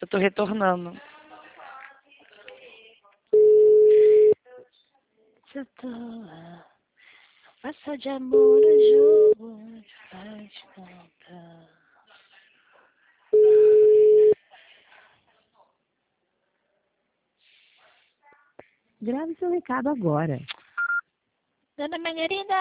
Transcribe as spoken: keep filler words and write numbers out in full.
tô retornando. Se tô lá, passa de amor a jogo, faz conta. Grave seu recado agora. Dona Margarida!